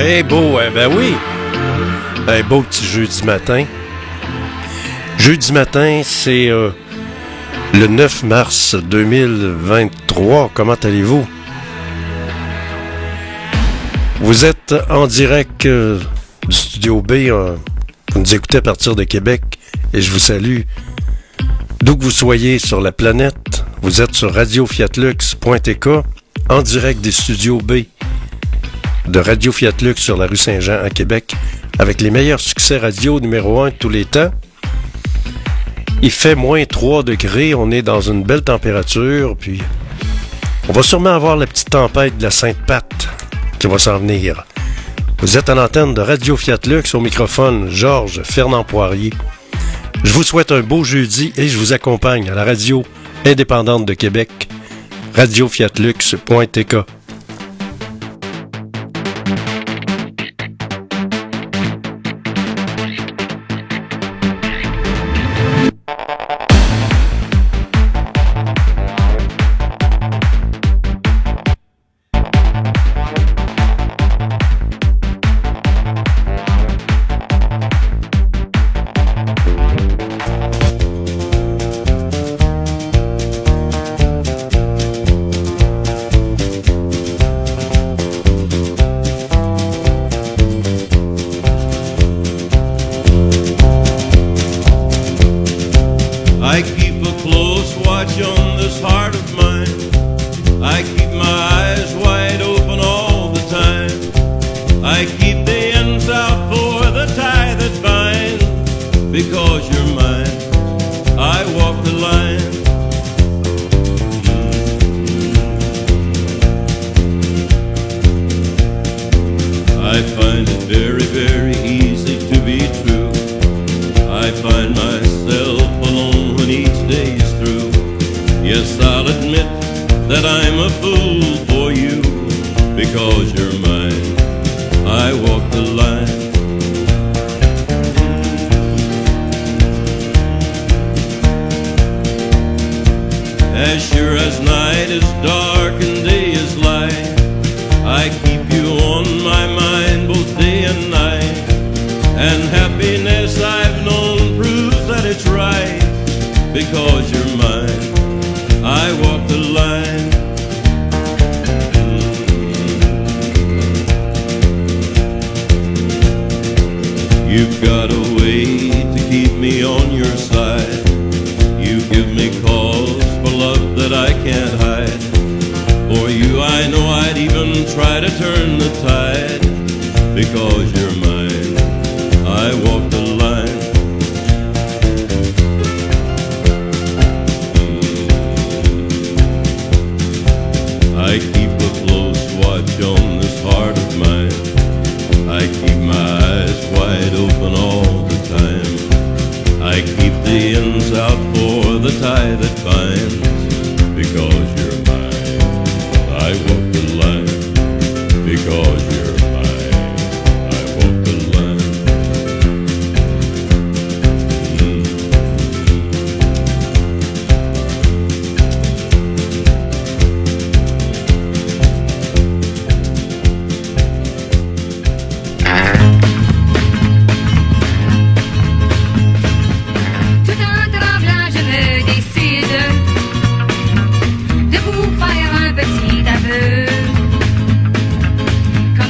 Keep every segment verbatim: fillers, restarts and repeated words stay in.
Hey, beau, eh ben oui. Un beau petit jeudi matin. Jeudi matin, c'est euh, le neuf mars deux mille vingt-trois. Comment allez-vous? Vous êtes en direct euh, du Studio B. Euh, vous nous écoutez à partir de Québec et je vous salue. D'où que vous soyez sur la planète, vous êtes sur radio fiat lux point t k en direct des Studios B de Radio Fiat Lux sur la rue Saint-Jean à Québec avec les meilleurs succès radio numéro un de tous les temps. Il fait moins trois degrés, on est dans une belle température, puis on va sûrement avoir la petite tempête de la Sainte-Patte qui va s'en venir. Vous êtes à l'antenne de Radio Fiat Lux, au microphone Georges Fernand Poirier. Je vous souhaite un beau jeudi et je vous accompagne à la radio indépendante de Québec, radio fiat lux point t k. De vous faire un petit aveu.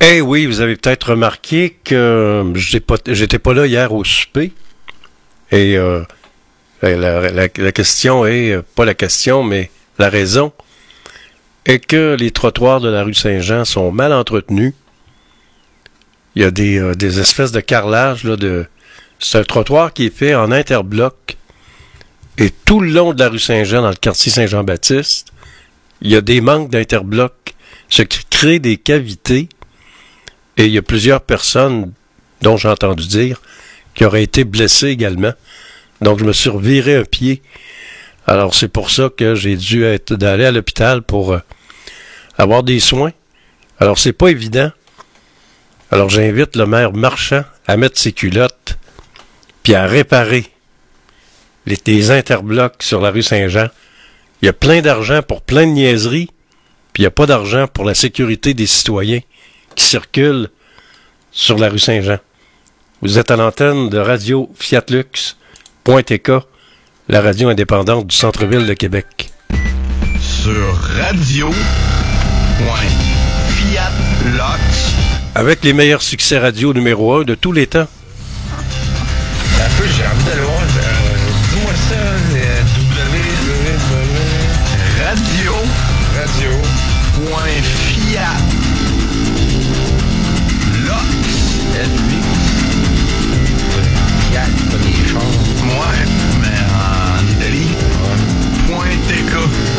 Eh oui, vous avez peut-être remarqué que j'étais pas, j'étais pas là hier au souper. Et euh, la, la, la question est, pas la question, mais la raison est que les trottoirs de la rue Saint-Jean sont mal entretenus. Il y a des, euh, des espèces de carrelage, là, de... C'est un trottoir qui est fait en interbloc. Et tout le long de la rue Saint-Jean, dans le quartier Saint-Jean-Baptiste, il y a des manques d'interbloc, ce qui crée des cavités. Et il y a plusieurs personnes, dont j'ai entendu dire, qui auraient été blessées également. Donc, je me suis reviré un pied. Alors, c'est pour ça que j'ai dû être d'aller à l'hôpital pour euh, avoir des soins. Alors, c'est pas évident. Alors, j'invite le maire Marchand à mettre ses culottes puis à réparer les, les interblocs sur la rue Saint-Jean. Il y a plein d'argent pour plein de niaiseries, puis il n'y a pas d'argent pour la sécurité des citoyens qui circulent sur la rue Saint-Jean. Vous êtes à l'antenne de Radio Fiat Lux, Point T K, la radio indépendante du centre-ville de Québec. Sur radio point fiat lux. Avec les meilleurs succès radio numéro un de tous les temps. Un peu, j'ai envie d'aller voir. Euh, dis-moi ça, euh, W Radio. Radio. Point Fiat. Lux. L-X. Fiat, pas des choses. Ouais, mais en Italie. Ouais. Point T K.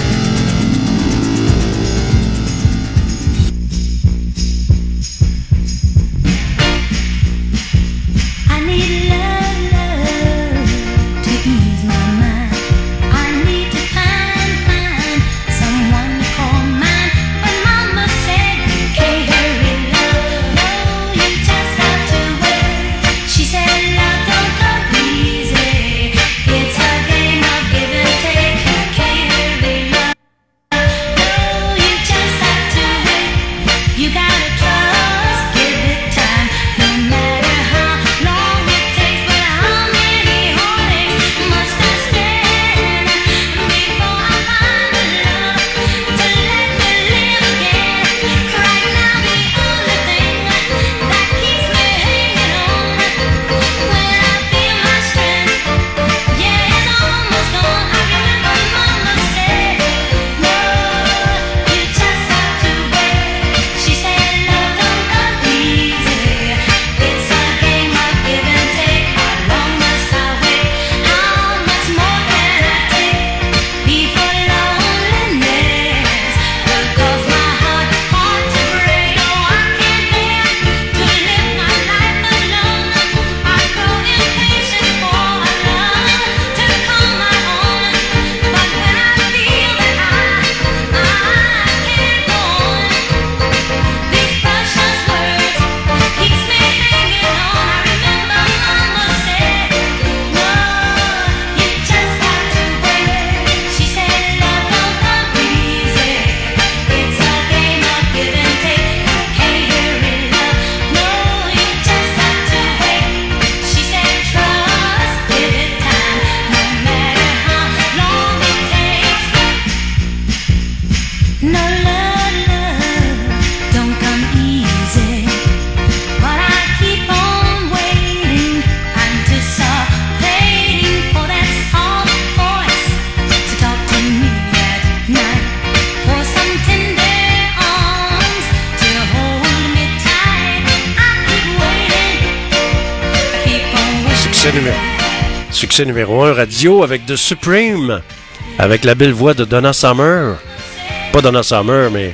Succès numéro un radio avec The Supreme, avec la belle voix de Donna Summer. Pas Donna Summer, mais...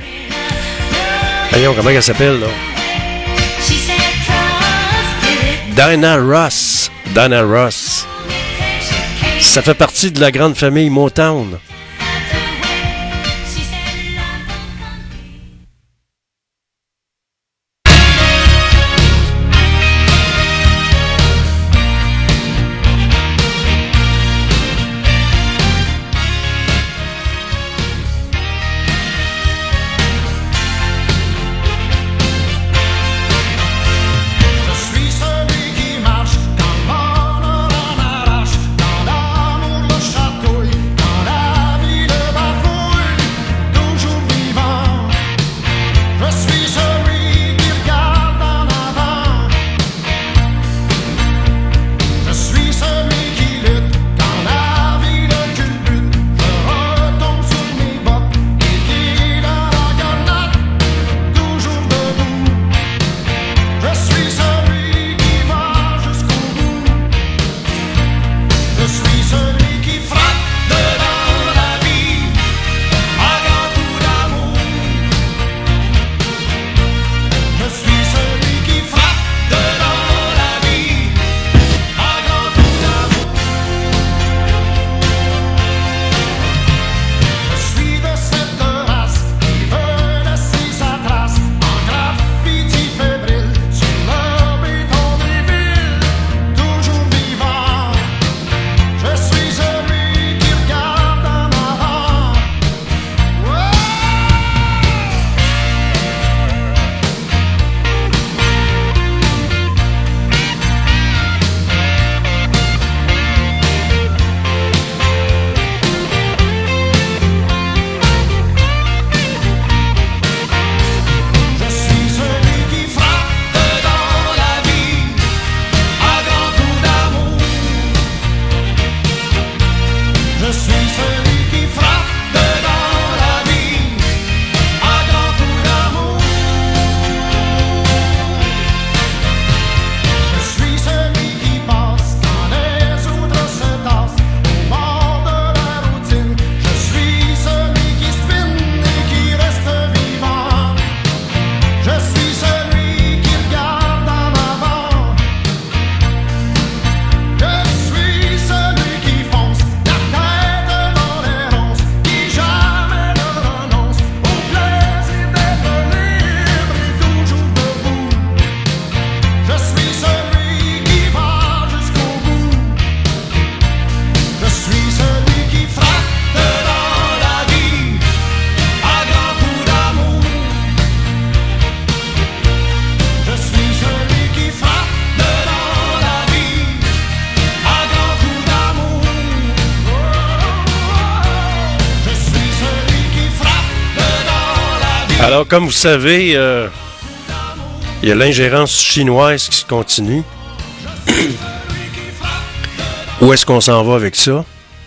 Voyons, comment elle s'appelle, là? Diana Ross. Diana Ross. Ça fait partie de la grande famille Motown. Dans l'amour, le château, dans la Alors, comme vous savez, euh, il y a l'ingérence chinoise qui se continue. Où est-ce qu'on s'en va avec ça?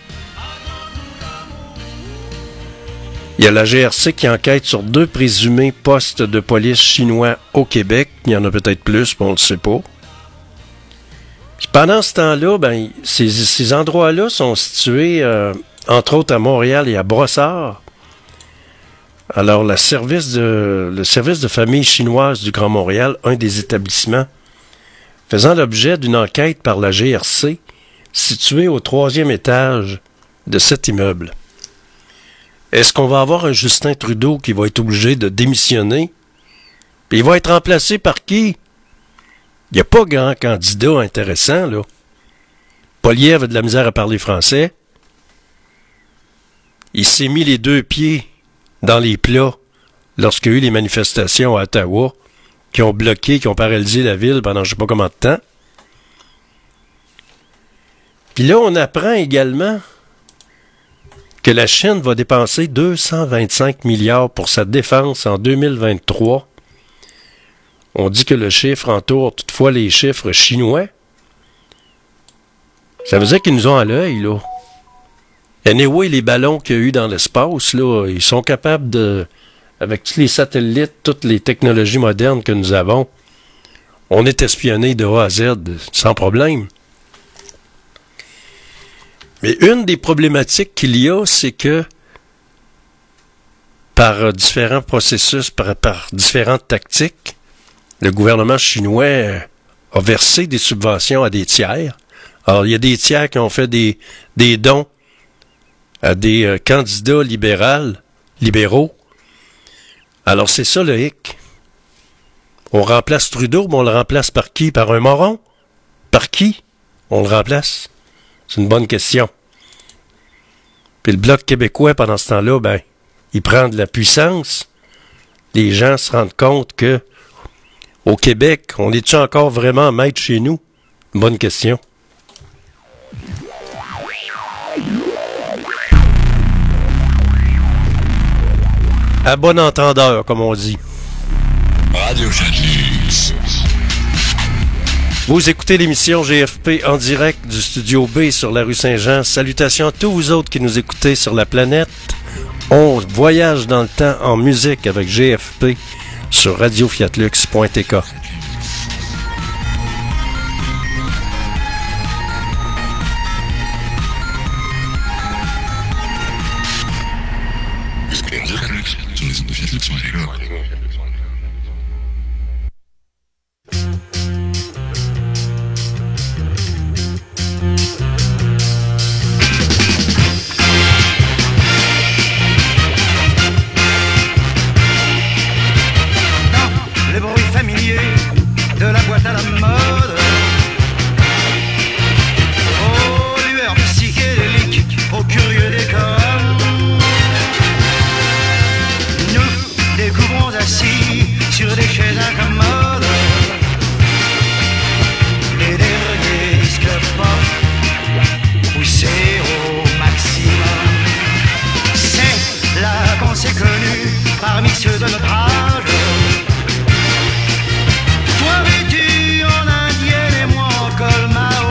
Il y a la G R C qui enquête sur deux présumés postes de police chinois au Québec. Il y en a peut-être plus, mais on ne le sait pas. Puis pendant ce temps-là, ben, ces, ces endroits-là sont situés, euh, entre autres, à Montréal et à Brossard. Alors, le service de, le service de famille chinoise du Grand Montréal, un des établissements, faisant l'objet d'une enquête par la G R C, situé au troisième étage de cet immeuble. Est-ce qu'on va avoir un Justin Trudeau qui va être obligé de démissionner? Puis il va être remplacé par qui? Il n'y a pas grand candidat intéressant, là. Poilievre a de la misère à parler français. Il s'est mis les deux pieds dans les plats lorsqu'il y a eu les manifestations à Ottawa qui ont bloqué, qui ont paralysé la ville pendant je ne sais pas combien de temps. Puis là, on apprend également que la Chine va dépenser deux cent vingt-cinq milliards pour sa défense en deux mille vingt-trois. On dit que le chiffre entoure toutefois les chiffres chinois. Ça veut dire qu'ils nous ont à l'œil, là. Anyway, les ballons qu'il y a eu dans l'espace, là, ils sont capables de, avec tous les satellites, toutes les technologies modernes que nous avons, on est espionné de A à Z sans problème. Mais une des problématiques qu'il y a, c'est que par différents processus, par, par différentes tactiques, le gouvernement chinois a versé des subventions à des tiers. Alors, il y a des tiers qui ont fait des, des dons à des euh, candidats libéraux, libéraux. Alors, c'est ça le hic. On remplace Trudeau, mais on le remplace par qui? Par un moron? Par qui on le remplace? C'est une bonne question. Puis le Bloc québécois, pendant ce temps-là, ben, il prend de la puissance. Les gens se rendent compte que au Québec, on est-tu encore vraiment maître chez nous? Bonne question. À bon entendeur, comme on dit. Radio Fenix. Vous écoutez l'émission G F P en direct du Studio B sur la rue Saint-Jean. Salutations à tous vous autres qui nous écoutez sur la planète. On voyage dans le temps en musique avec G F P sur radio fiat lux point t k. Le bruit familier de la boîte à la mode, aux lueurs psychédéliques, aux curieux décors, nous découvrons assis sur des chaises incommodes les derniers disques pop poussés au maximum. C'est là qu'on s'est connus parmi ceux de notre âge. Toi vêtu en indienne et moi en col Mao.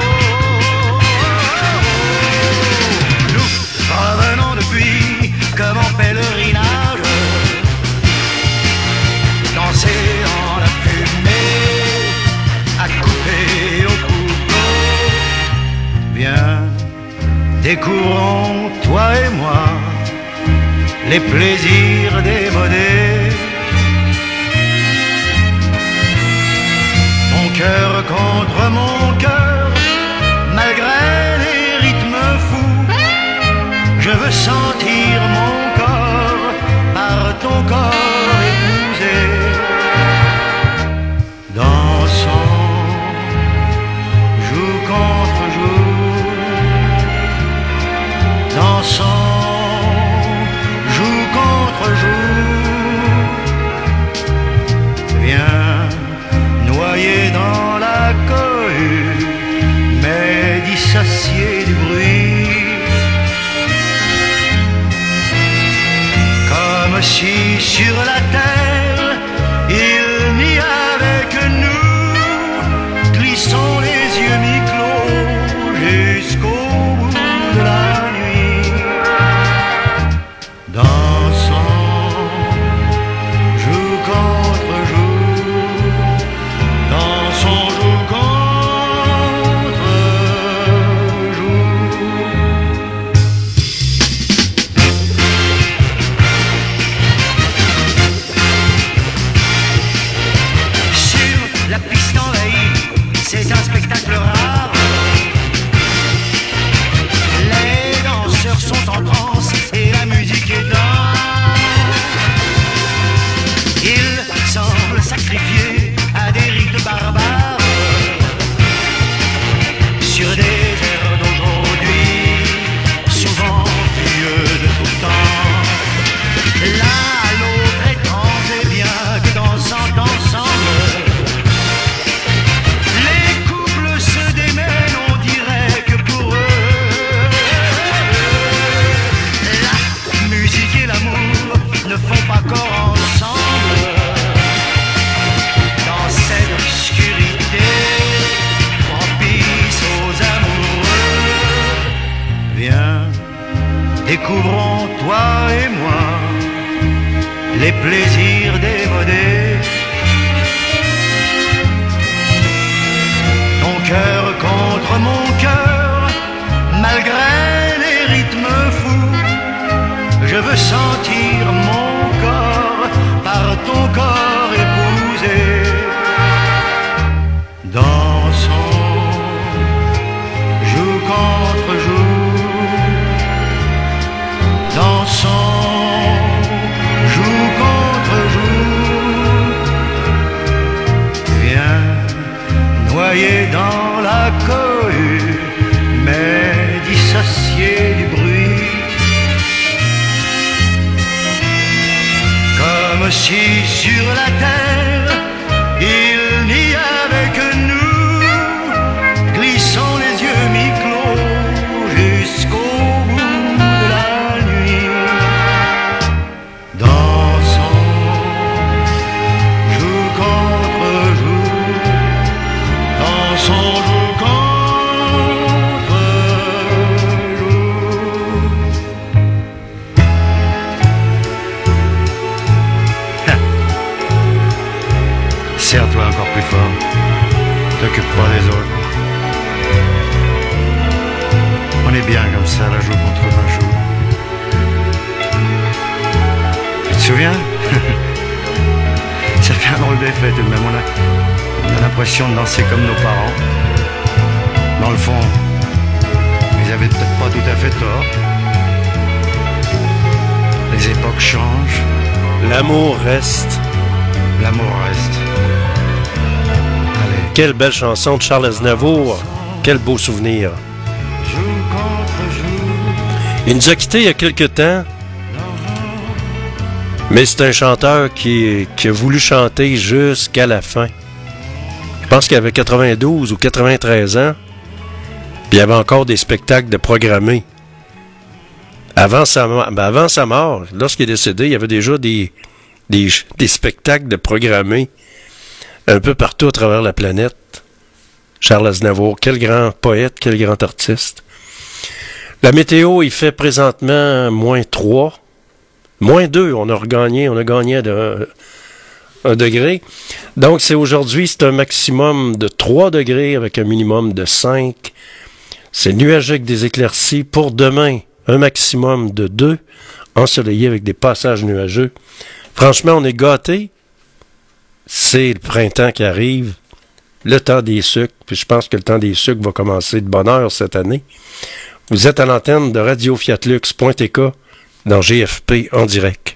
Nous revenons depuis comme en pèlerinage, danser dans la fumée, à couper au couteau. Viens, découvrons toi et moi les plaisirs démodés. Cœur contre mon cœur, malgré les rythmes fous, je veux sentir mon corps par ton corps épousé. Dansons, joue contre joue, dansons, joue contre joue. Viens, noyé dans la cohue, mais dissocié du bruit, comme si sur la terre dansant, joue contre joue, dansons, joue contre joue. Sur la piste envahie, c'est un spectacle rare. Les danseurs sont en transe et la musique est dingue. Ils semblent sacrifiés à des rites barbares sur des airs d'aujourd'hui, souvent vieux de tout temps. L'un à l'autre étrange et bien que dansant ensemble, les couples se démènent, on dirait que pour eux la musique et l'amour ne font pas corps ensemble. Dans cette obscurité propice aux amoureux, viens, découvrons toi et moi les plaisirs démodés. Ton cœur contre mon cœur, malgré les rythmes fous, je veux sentir mon corps par ton corps épousé. Dansons, joue contre joue, dansons, joue contre joue. Viens, noyé dans la cohue, mais dissocié du bruit, comme si sur la terre il n'y avait que nous, glissant les yeux mi-clos jusqu'au bout de la nuit. Dansons, joue contre joue, dansons, joue contre joue. Serre-toi encore plus fort, t'occupe pas des autres. On est bien comme ça, la joue contre la joue. Tu te souviens? Ça fait un drôle d'effet tout de même. On a, on a l'impression de danser comme nos parents. Dans le fond, ils avaient peut-être pas tout à fait tort. Les époques changent, L'amour reste. l'amour reste. Allez, Quelle belle chanson de Charles Aznavour. Quel beau souvenir. joue contre joue. Il nous a quittés il y a quelque temps, mais c'est un chanteur qui, qui a voulu chanter jusqu'à la fin. Je pense qu'il avait quatre-vingt-douze ou quatre-vingt-treize ans, puis il y avait encore des spectacles de programmés. Avant sa, ben avant sa mort, lorsqu'il est décédé, il y avait déjà des, des, des spectacles de programmés un peu partout à travers la planète. Charles Aznavour, quel grand poète, quel grand artiste. La météo, il fait présentement moins trois. Moins deux, on a regagné, on a gagné de un degré. Donc, c'est aujourd'hui, c'est un maximum de trois degrés avec un minimum de cinq. C'est nuageux avec des éclaircies. Pour demain, un maximum de deux, ensoleillé avec des passages nuageux. Franchement, on est gâtés. C'est le printemps qui arrive, le temps des sucres, puis je pense que le temps des sucres va commencer de bonne heure cette année. Vous êtes à l'antenne de radio fiat lux point t k dans G F P en direct.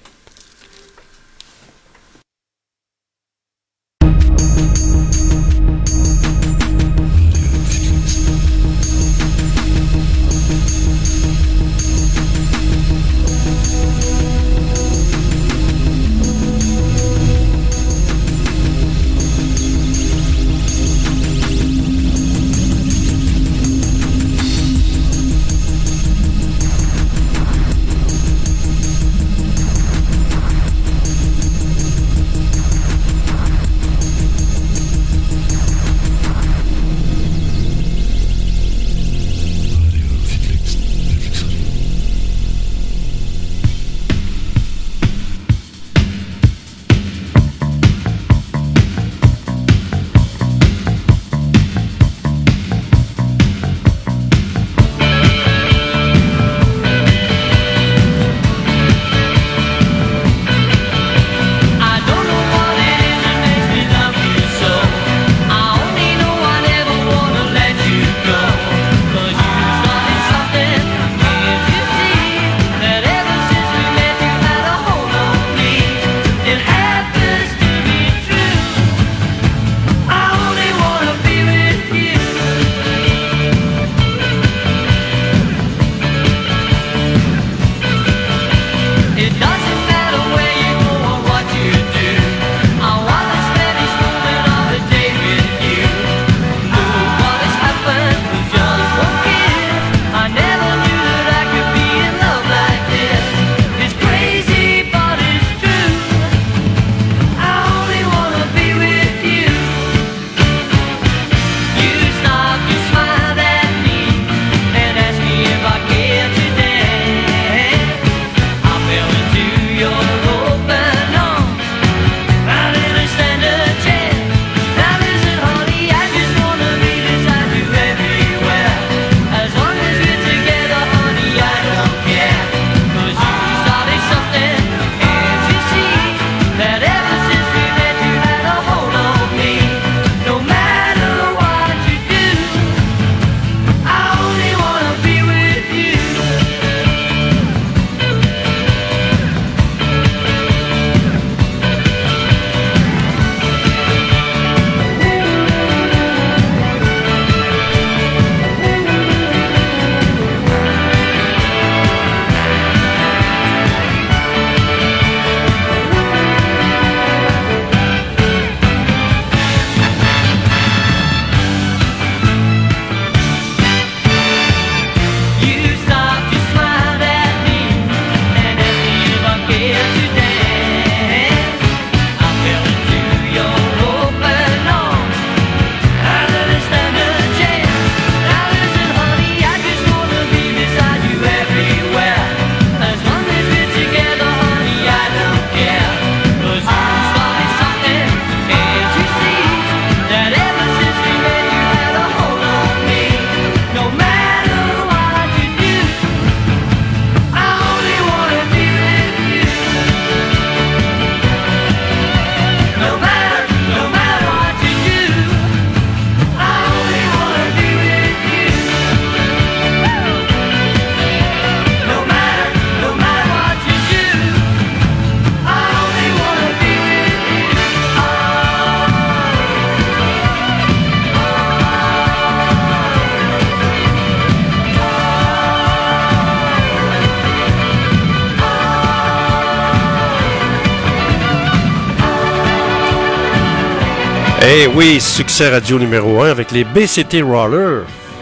Eh oui, succès radio numéro un avec les B C T Rollers.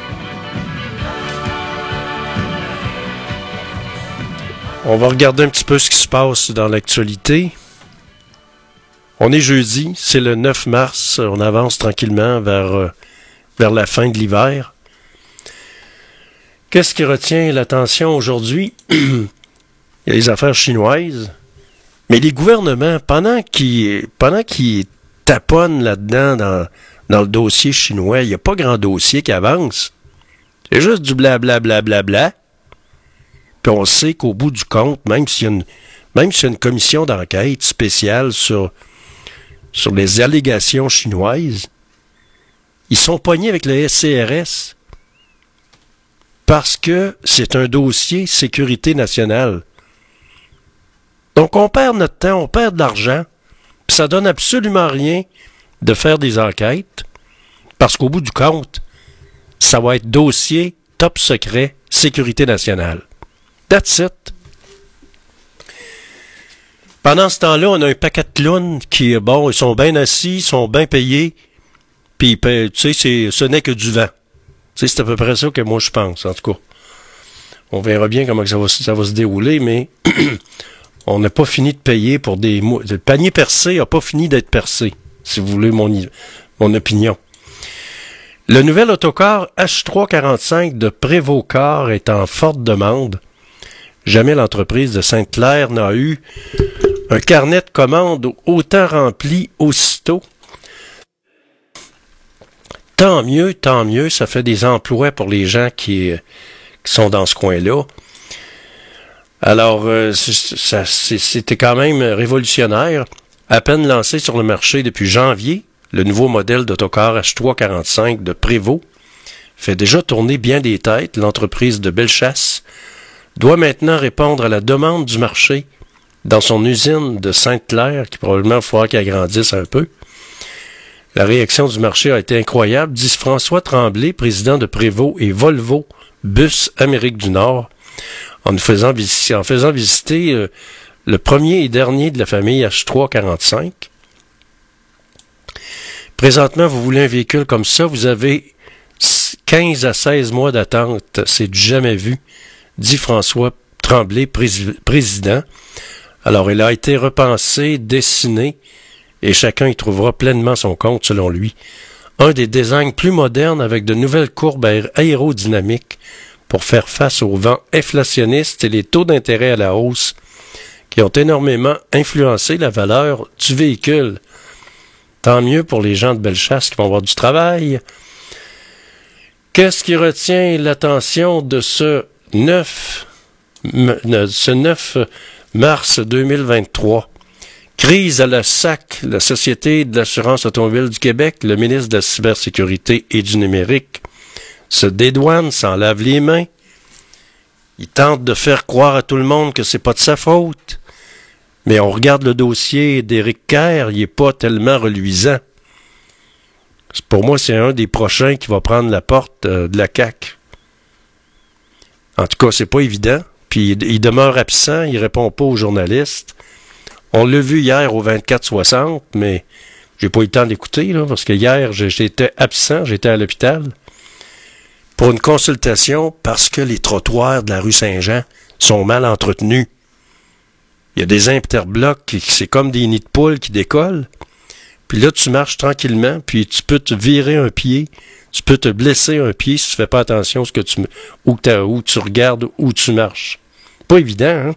On va regarder un petit peu ce qui se passe dans l'actualité. On est jeudi, c'est le neuf mars, on avance tranquillement vers, euh, vers la fin de l'hiver. Qu'est-ce qui retient l'attention aujourd'hui? Il y a les affaires chinoises, mais les gouvernements, pendant qu'ils, pendant qu'ils taponnent là-dedans dans, dans le dossier chinois, il n'y a pas grand dossier qui avance. C'est juste du blablabla. Bla, bla, bla. Puis on sait qu'au bout du compte, même s'il y a une, même s'il y a une commission d'enquête spéciale sur, sur les allégations chinoises, ils sont pognés avec le S C R S parce que c'est un dossier sécurité nationale. Donc on perd notre temps, on perd de l'argent, puis ça donne absolument rien de faire des enquêtes, parce qu'au bout du compte, ça va être dossier top secret sécurité nationale. That's it. Pendant ce temps-là, on a un paquet de clowns qui, bon, ils sont bien assis, ils sont bien payés, puis, tu sais, c'est, ce n'est que du vent. Tu sais, c'est à peu près ça que moi je pense, en tout cas. On verra bien comment ça va, ça va se dérouler, mais on n'a pas fini de payer pour des... Le panier percé n'a pas fini d'être percé, si vous voulez mon, mon opinion. Le nouvel autocar H trois quarante-cinq de Prévost-Car est en forte demande. Jamais l'entreprise de Sainte-Claire n'a eu un carnet de commandes autant rempli aussitôt. Tant mieux, tant mieux, ça fait des emplois pour les gens qui, qui sont dans ce coin-là. Alors, euh, ça, c'était quand même révolutionnaire. À peine lancé sur le marché depuis janvier, le nouveau modèle d'autocar H trois quarante-cinq de Prévost fait déjà tourner bien des têtes. L'entreprise de Bellechasse doit maintenant répondre à la demande du marché dans son usine de Sainte-Claire, qui probablement il faudra qu'elle grandisse un peu. La réaction du marché a été incroyable, dit François Tremblay, président de Prévost et Volvo Bus Amérique du Nord, en nous faisant visiter, en faisant visiter euh, le premier et dernier de la famille H trois quarante-cinq. Présentement, vous voulez un véhicule comme ça, vous avez quinze à seize mois d'attente. C'est du jamais vu, dit François Tremblay, prés- président. Alors, il a été repensé, dessiné, et chacun y trouvera pleinement son compte, selon lui. Un des designs plus modernes avec de nouvelles courbes aé- aérodynamiques pour faire face aux vents inflationnistes et les taux d'intérêt à la hausse qui ont énormément influencé la valeur du véhicule. Tant mieux pour les gens de Bellechasse qui vont avoir du travail. Qu'est-ce qui retient l'attention de ce neuf, ce neuf mars deux mille vingt-trois? Crise à la S A C, la Société de l'assurance automobile du Québec, le ministre de la Cybersécurité et du Numérique se dédouane, s'en lave les mains. Il tente de faire croire à tout le monde que c'est pas de sa faute. Mais on regarde le dossier d'Éric Kerr, il est pas tellement reluisant. Pour moi, c'est un des prochains qui va prendre la porte euh, de la C A Q. En tout cas, c'est pas évident. Puis il, il demeure absent, il répond pas aux journalistes. On l'a vu hier au vingt-quatre soixante, mais j'ai pas eu le temps d'écouter, là, parce que hier, j'étais absent, j'étais à l'hôpital pour une consultation parce que les trottoirs de la rue Saint-Jean sont mal entretenus. Il y a des interblocs, qui, c'est comme des nids de poules qui décollent. Puis là, tu marches tranquillement, puis tu peux te virer un pied, tu peux te blesser un pied si tu fais pas attention à ce que tu, où, où tu regardes, où tu marches. Pas évident, hein?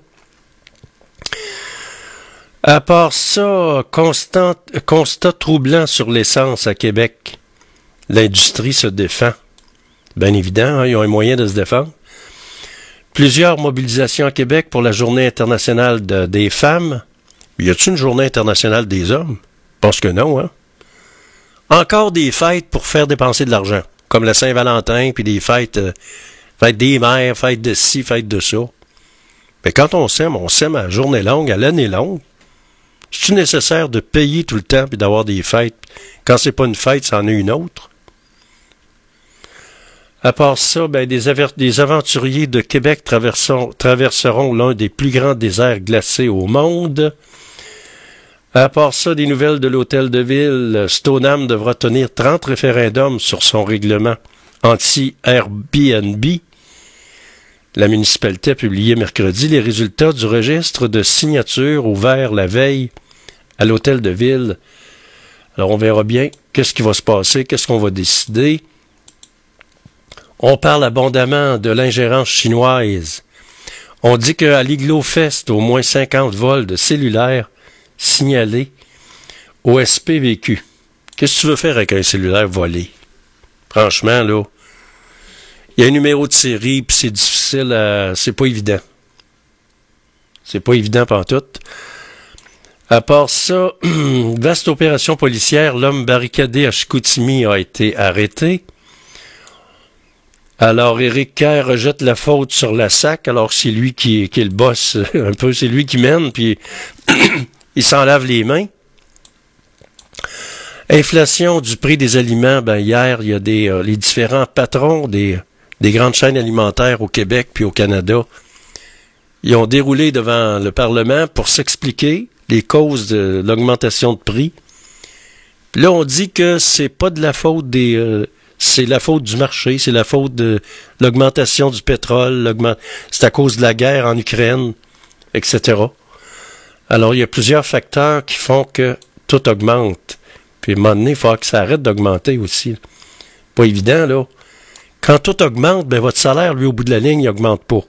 À part ça, constant, constat troublant sur l'essence à Québec. L'industrie se défend. Bien évident, hein, ils ont un moyen de se défendre. Plusieurs mobilisations à Québec pour la Journée internationale de, des femmes. Y a-t-il une Journée internationale des hommes? Je pense que non, hein? Encore des fêtes pour faire dépenser de l'argent. Comme la Saint-Valentin, puis des fêtes, euh, fêtes des mères, fêtes de ci, fêtes de ça. Mais quand on s'aime, on s'aime à journée longue, à l'année longue. C'est-tu nécessaire de payer tout le temps puis d'avoir des fêtes? Quand c'est pas une fête, c'en est une autre. À part ça, ben, des, aver- des aventuriers de Québec traverseront l'un des plus grands déserts glacés au monde. À part ça, des nouvelles de l'hôtel de ville, Stoneham devra tenir trente référendums sur son règlement anti-Airbnb. La municipalité a publié mercredi les résultats du registre de signatures ouvert la veille à l'hôtel de ville. Alors, on verra bien qu'est-ce qui va se passer, qu'est-ce qu'on va décider. On parle abondamment de l'ingérence chinoise. On dit qu'à l'Iglo Fest, au moins cinquante vols de cellulaires signalés au S P V Q. Qu'est-ce que tu veux faire avec un cellulaire volé? Franchement, là, il y a un numéro de série, puis c'est difficile à... C'est pas évident. C'est pas évident pantoute. À part ça, vaste opération policière, l'homme barricadé à Chicoutimi a été arrêté. Alors, Éric Kerr rejette la faute sur la S A C, alors c'est lui qui, qui est le boss, un peu, c'est lui qui mène, puis il s'en lave les mains. Inflation du prix des aliments, ben hier, il y a des euh, les différents patrons des, des grandes chaînes alimentaires au Québec puis au Canada. Ils ont déroulé devant le Parlement pour s'expliquer les causes de l'augmentation de prix. Puis là, on dit que c'est pas de la faute des... Euh, c'est la faute du marché, c'est la faute de l'augmentation du pétrole, l'augment... c'est à cause de la guerre en Ukraine, et cetera. Alors, il y a plusieurs facteurs qui font que tout augmente. Puis, à un moment donné, il faut que ça arrête d'augmenter aussi. Pas évident, là. Quand tout augmente, ben votre salaire, lui, au bout de la ligne, il augmente pas.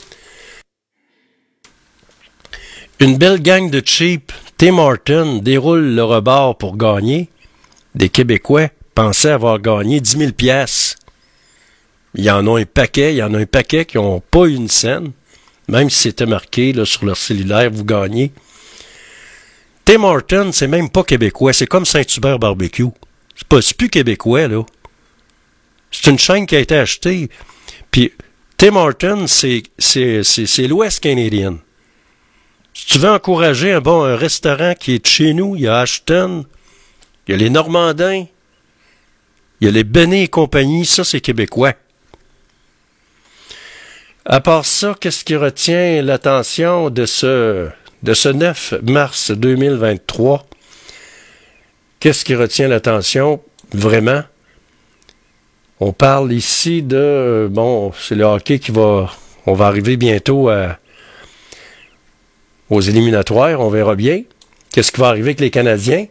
Une belle gang de cheap, Tim Hortons déroule le rebord pour gagner. Des Québécois pensaient avoir gagné dix mille piastres. Il y en a un paquet, il y en a un paquet qui n'ont pas eu une scène. Même si c'était marqué là, sur leur cellulaire, vous gagnez. Tim Hortons, c'est même pas québécois. C'est comme Saint-Hubert Barbecue. C'est pas, c'est plus québécois, là. C'est une chaîne qui a été achetée. Puis, Tim Hortons, c'est, c'est, c'est, c'est l'Ouest canadien. Si tu veux encourager un bon un restaurant qui est de chez nous, il y a Ashton, il y a les Normandins, il y a les Benet et compagnie, ça c'est québécois. À part ça, qu'est-ce qui retient l'attention de ce, de ce neuf mars deux mille vingt-trois? Qu'est-ce qui retient l'attention, vraiment? On parle ici de, bon, c'est le hockey qui va, on va arriver bientôt à, aux éliminatoires, on verra bien. Qu'est-ce qui va arriver avec les Canadiens?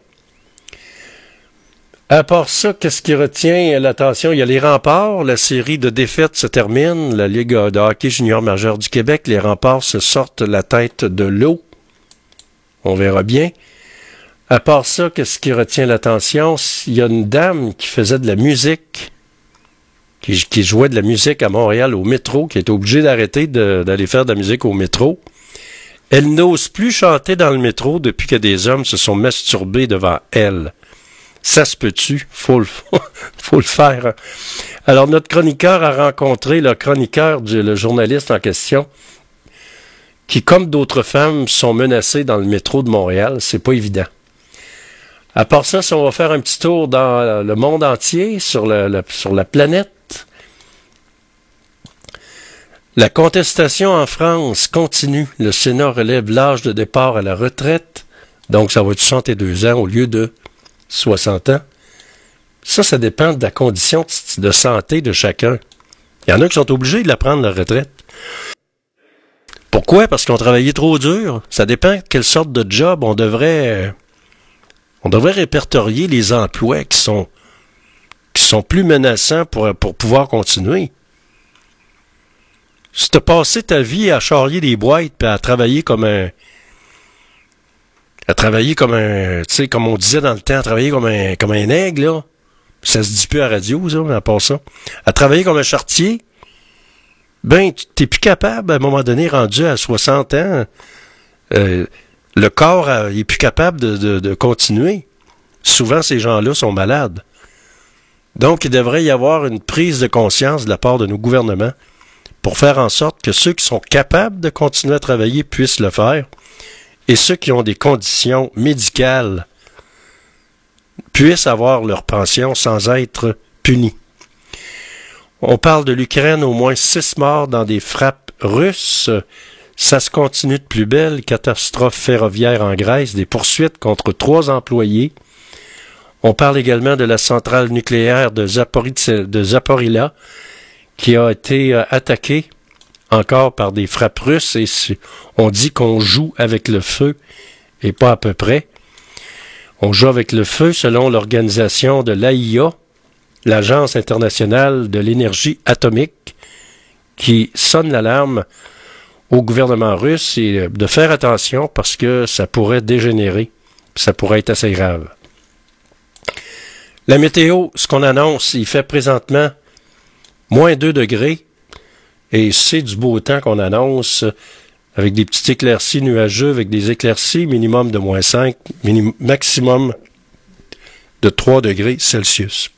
À part ça, qu'est-ce qui retient l'attention? Il y a les Remparts, la série de défaites se termine, la Ligue de hockey junior majeur du Québec, les Remparts se sortent la tête de l'eau. On verra bien. À part ça, qu'est-ce qui retient l'attention? Il y a une dame qui faisait de la musique, qui, qui jouait de la musique à Montréal au métro, qui est obligée d'arrêter de, d'aller faire de la musique au métro. Elle n'ose plus chanter dans le métro depuis que des hommes se sont masturbés devant elle. Ça se peut-tu? Faut le, faut le faire. Alors, notre chroniqueur a rencontré le chroniqueur, du, le journaliste en question, qui, comme d'autres femmes, sont menacées dans le métro de Montréal. C'est pas évident. À part ça, si on va faire un petit tour dans le monde entier, sur, le, le, sur la planète, la contestation en France continue. Le Sénat relève l'âge de départ à la retraite. Donc, ça va être soixante-deux ans au lieu de soixante ans. Ça, ça dépend de la condition de santé de chacun. Il y en a qui sont obligés de la prendre, la retraite. Pourquoi? Parce qu'ils ont travaillé trop dur. Ça dépend de quelle sorte de job on devrait... On devrait répertorier les emplois qui sont, qui sont plus menaçants pour, pour pouvoir continuer. Si tu as passé ta vie à charrier des boîtes et à travailler comme un... à travailler comme un... tu sais, comme on disait dans le temps, à travailler comme un, comme un aigle, là. Ça se dit plus à la radio, ça, à part ça. À travailler comme un charretier, ben, tu t'es plus capable, à un moment donné, rendu à soixante ans, euh, le corps, euh, il est plus capable de, de, de continuer. Souvent, ces gens-là sont malades. Donc, il devrait y avoir une prise de conscience de la part de nos gouvernements pour faire en sorte que ceux qui sont capables de continuer à travailler puissent le faire et ceux qui ont des conditions médicales puissent avoir leur pension sans être punis. On parle de l'Ukraine, au moins six morts dans des frappes russes. Ça se continue de plus belle. Catastrophe ferroviaire en Grèce, des poursuites contre trois employés. On parle également de la centrale nucléaire de, Zaporizhzhia, de Zaporizhzhia qui a été euh, attaquée encore par des frappes russes et on dit qu'on joue avec le feu et pas à peu près. On joue avec le feu selon l'organisation de l'A I A, l'Agence internationale de l'énergie atomique, qui sonne l'alarme au gouvernement russe et de faire attention parce que ça pourrait dégénérer, ça pourrait être assez grave. La météo, ce qu'on annonce, il fait présentement moins deux degrés et c'est du beau temps qu'on annonce avec des petits éclaircies nuageux, avec des éclaircies minimum de moins cinq, minim- maximum de trois degrés Celsius.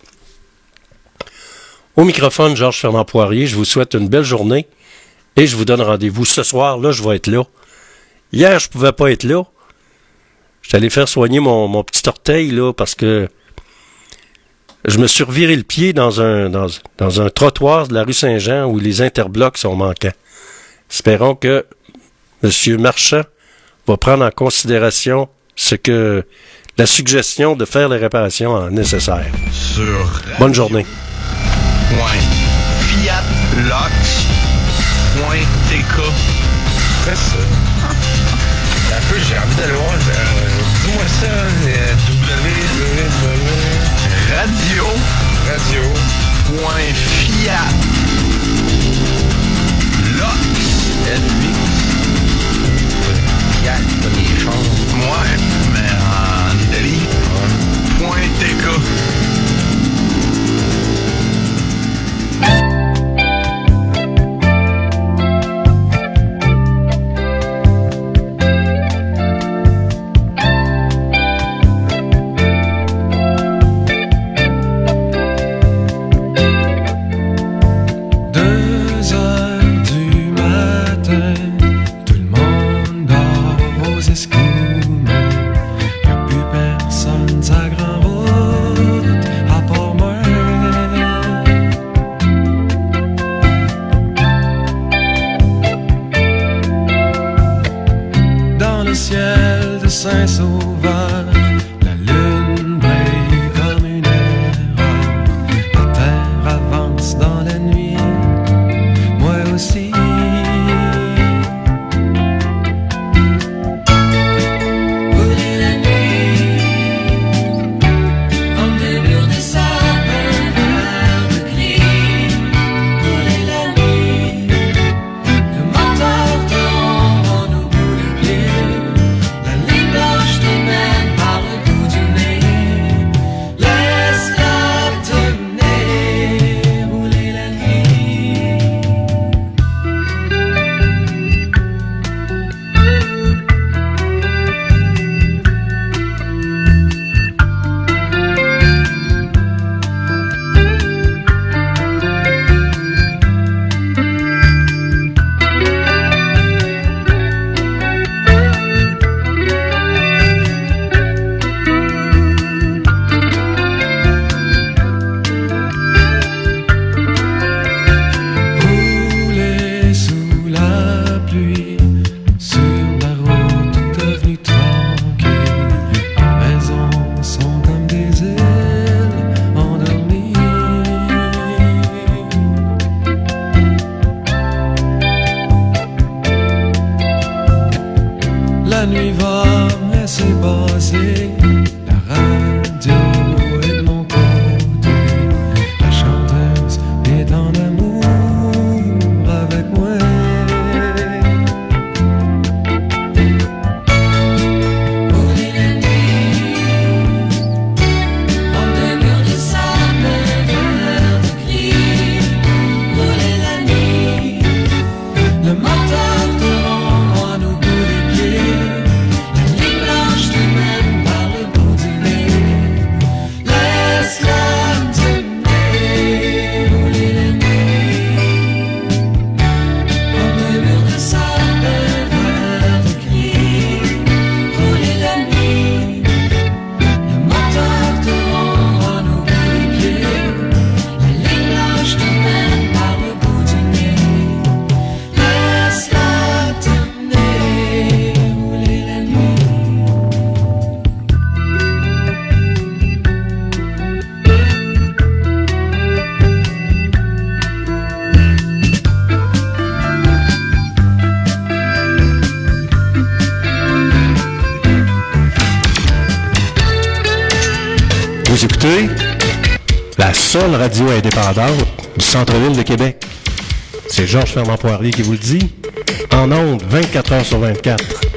Au microphone, Georges Fernand Poirier, je vous souhaite une belle journée et je vous donne rendez-vous ce soir. Là, je vais être là. Hier, je pouvais pas être là. Je suis allé faire soigner mon, mon petit orteil là parce que je me suis reviré le pied dans un, dans, dans un trottoir de la rue Saint-Jean où les interblocs sont manquants. Espérons que M. Marchand va prendre en considération ce que la suggestion de faire les réparations nécessaires. Sur Bonne journée. Fiat Lux point T K. Après ça. Un peu, j'ai envie d'aller voir. Euh, dis-moi ça. Euh, W, W, Radio. Radio. Point Fiat. Lux. L huit. Fiat, pas des choses. Ouais, mais en Italie. Point T K. Saint-Sauveur, la lune brille comme une erreur. La terre avance dans la nuit, moi aussi. Rouler la nuit, en des murs de sable, un verre de gris. Rouler la nuit, le moteur tombe en au bout de pied. Par le bout du nez, laisse-la te mener, rouler la nuit. La nuit va me laisser passer, la radio est de mon côté, la chanteuse est en amour avec moi. Rouler la nuit, en deux murs de sable, un verre de gris. Rouler la nuit, le moteur te rend à nos bouts de pied. La nuit blanche te mène par le bout du Vous écoutez la seule radio indépendante du centre-ville de Québec. C'est Georges Fernand Poirier qui vous le dit. En ondes, vingt-quatre heures sur vingt-quatre.